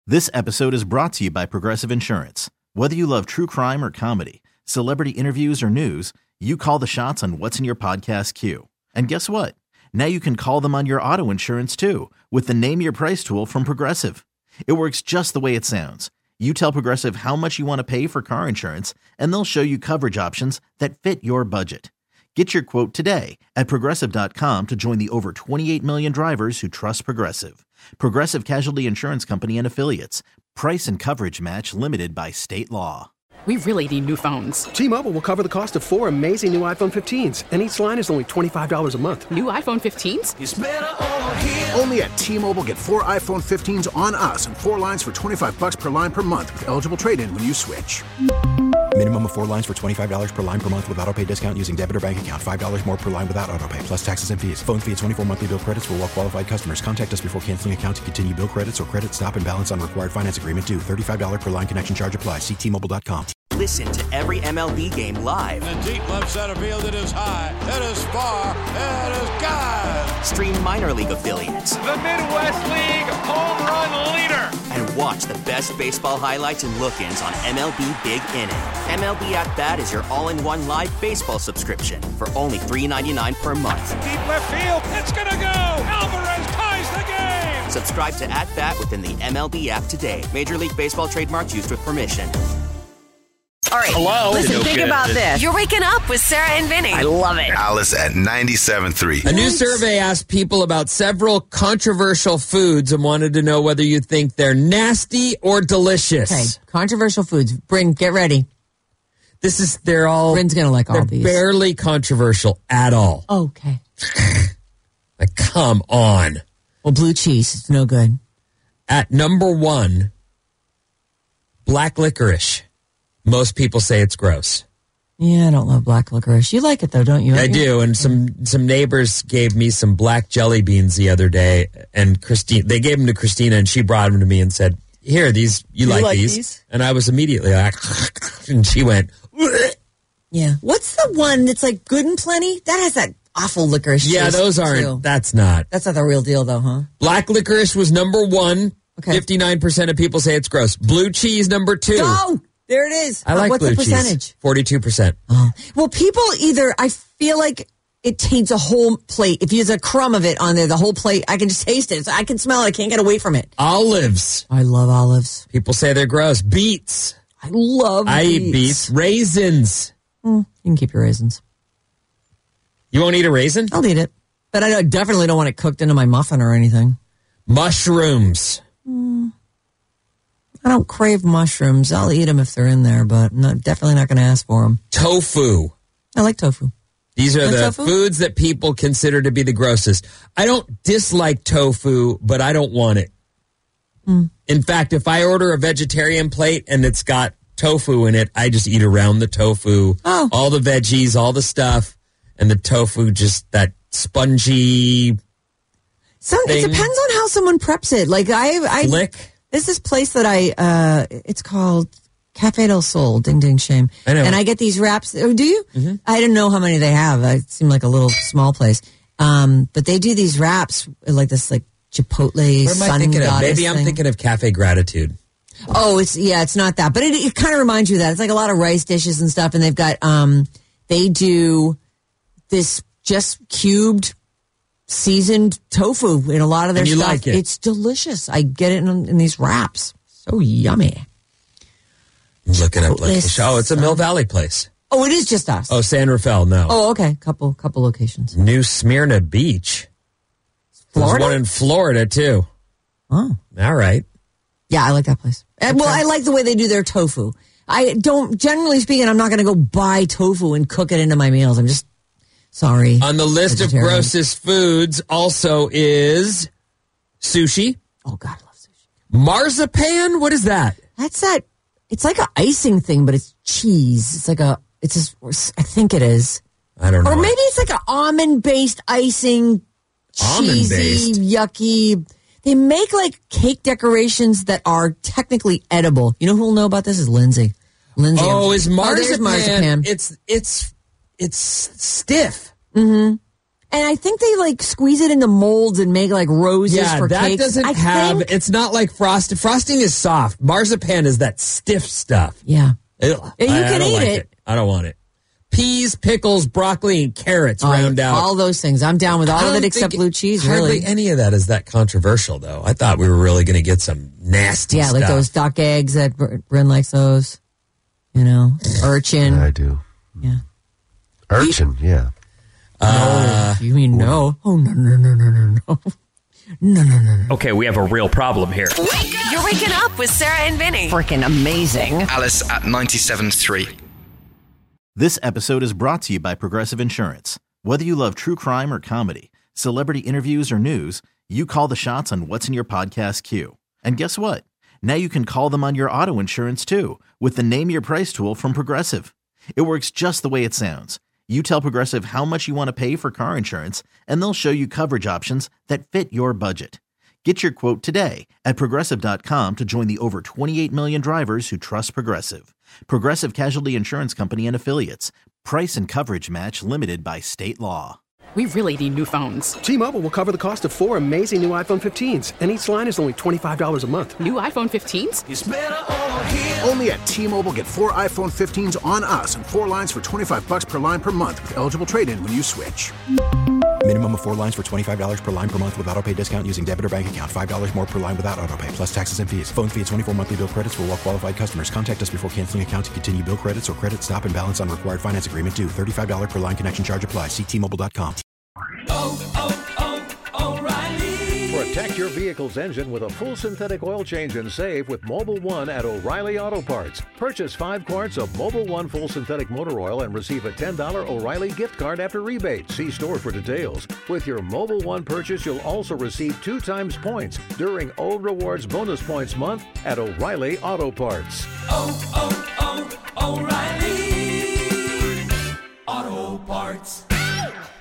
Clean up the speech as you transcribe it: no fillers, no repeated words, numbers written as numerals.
This episode is brought to you by Progressive Insurance. Whether you love true crime or comedy, celebrity interviews or news, you call the shots on what's in your podcast queue. And guess what? Now you can call them on your auto insurance too with the Name Your Price tool from Progressive. It works just the way it sounds. You tell Progressive how much you want to pay for car insurance, and they'll show you coverage options that fit your budget. Get your quote today at Progressive.com to join the over 28 million drivers who trust Progressive. Progressive Casualty Insurance Company and Affiliates. Price and coverage match limited by state law. We really need new phones. T-Mobile will cover the cost of 4 amazing new iPhone 15s, and each line is only $25 a month. New iPhone 15s? It's better over here. Only at T-Mobile, get 4 iPhone 15s on us and 4 lines for $25 per line per month with eligible trade-in when you switch. Minimum of 4 lines for $25 per line per month with autopay discount using debit or bank account. $5 more per line without autopay, plus taxes and fees. Phone fee at 24 monthly bill credits for well-qualified customers. Contact us before canceling account to continue bill credits or credit stop and balance on required finance agreement due. $35 per line connection charge applies. See T-Mobile.com. Listen to every MLB game live. In the deep left center field, it is high, it is far, it is gone. Stream minor league affiliates. The Midwest League home run leader. And watch the best baseball highlights and look-ins on MLB Big Inning. MLB At Bat is your all-in-one live baseball subscription for only $3.99 per month. Deep left field, it's gonna go. Alvarez ties the game. Subscribe to At Bat within the MLB app today. Major League Baseball trademarks used with permission. All right. Hello. Listen, think about this. You're waking up with Sarah and Vinny. I love it. Alice at 97.3. A new survey asked people about several controversial foods and wanted to know whether you think they're nasty or delicious. Okay, controversial foods. Bryn, get ready. Bryn's going to like all these. They're barely controversial at all. Okay. Like, come on. Well, blue cheese, it's no good. At number 1, black licorice. Most people say it's gross. Yeah, I don't love black licorice. You like it, though, don't you? I do, and some neighbors gave me some black jelly beans the other day, and they gave them to Christina, and she brought them to me and said, here, these, you like these? And I was immediately like, and she went, "Bleh." Yeah. What's the one that's like Good and Plenty? That has that awful licorice. Yeah, those aren't, too. That's not the real deal, though, huh? Black licorice was number 1. Okay. 59% of people say it's gross. Blue cheese, number 2. Go! There it is. I like what's blue the percentage? cheese. 42%. Oh. Well, people I feel like it taints a whole plate. If there's a crumb of it on there, the whole plate, I can just taste it. I can smell it. I can't get away from it. Olives. I love olives. People say they're gross. Beets. I love beets. I eat beets. Raisins. You can keep your raisins. You won't eat a raisin? I'll eat it. But I definitely don't want it cooked into my muffin or anything. Mushrooms. I don't crave mushrooms. I'll eat them if they're in there, but definitely not going to ask for them. Tofu. I like tofu. These are the foods that people consider to be the grossest. I don't dislike tofu, but I don't want it. In fact, if I order a vegetarian plate and it's got tofu in it, I just eat around the tofu. Oh. All the veggies, all the stuff, and the tofu, just that spongy thing. It depends on how someone preps it. Like Lick. There's this place that it's called Cafe del Sol, ding, ding, shame. I know. And I get these wraps. Oh, do you? Mm-hmm. I didn't know how many they have. It seemed like a little small place. But they do these wraps like this, like Chipotle What am I sun thinking of? goddess Maybe I'm thing. thinking of Cafe Gratitude. Oh, it's not that. But it kind of reminds you of that. It's like a lot of rice dishes and stuff. And they've got, they do this just cubed seasoned tofu in a lot of their and you stuff. Like it. It's delicious. I get it in these wraps. So yummy. Look it up. It's a Mill Valley place. Oh, it is just us. Oh, San Rafael, no. Oh, okay. Couple locations. New Smyrna Beach. Florida? There's one in Florida, too. Oh. All right. Yeah, I like that place. Okay. Well, I like the way they do their tofu. Generally speaking, I'm not going to go buy tofu and cook it into my meals. I'm just sorry. On the list of grossest foods also is sushi. Oh, God, I love sushi. Marzipan? What is that? That's that. It's like an icing thing, but it's cheese. I think it is. I don't know. Or maybe it's like an almond-based icing, cheesy, yucky. They make like cake decorations that are technically edible. You know who will know about this is Lindsay. Oh, is marzipan? Marzipan. It's stiff. Mm-hmm. And I think they like squeeze it into molds and make like roses for that cakes. doesn't have. It's not like frosting. Frosting is soft. Marzipan is that stiff stuff. Yeah. You can eat it. I don't want it. Peas, pickles, broccoli, and carrots round out. All those things. I'm down with all of it except blue cheese, really. Hardly any of that is that controversial, though. I thought we were really going to get some nasty stuff. Yeah, like those duck eggs that Bryn likes those. You know, urchin. I do. Yeah. Urchin, yeah. No, you mean no? Oh, no. No. Okay, we have a real problem here. You're waking up with Sarah and Vinny. Freaking amazing. Alice at 97.3. This episode is brought to you by Progressive Insurance. Whether you love true crime or comedy, celebrity interviews or news, you call the shots on what's in your podcast queue. And guess what? Now you can call them on your auto insurance too with the Name Your Price tool from Progressive. It works just the way it sounds. You tell Progressive how much you want to pay for car insurance, and they'll show you coverage options that fit your budget. Get your quote today at Progressive.com to join the over 28 million drivers who trust Progressive. Progressive Casualty Insurance Company and Affiliates. Price and coverage match limited by state law. We really need new phones. T-Mobile will cover the cost of 4 amazing new iPhone 15s, and each line is only $25 a month. New iPhone 15s? It's better over here. Only at T-Mobile, get 4 iPhone 15s on us and 4 lines for $25 per line per month with eligible trade-in when you switch. Minimum of 4 lines for $25 per line per month with auto-pay discount using debit or bank account. $5 more per line without auto-pay, plus taxes and fees. Phone fee at 24 monthly bill credits for well-qualified customers. Contact us before canceling account to continue bill credits or credit stop and balance on required finance agreement due. $35 per line connection charge applies. See T-Mobile.com. O'Reilly. Protect your vehicle's engine with a full synthetic oil change and save with Mobil 1 at O'Reilly Auto Parts. Purchase 5 quarts of Mobil 1 full synthetic motor oil and receive a $10 O'Reilly gift card after rebate. See store for details. With your Mobil 1 purchase, you'll also receive 2 times points during O Rewards Bonus Points Month at O'Reilly Auto Parts. O'Reilly Auto Parts.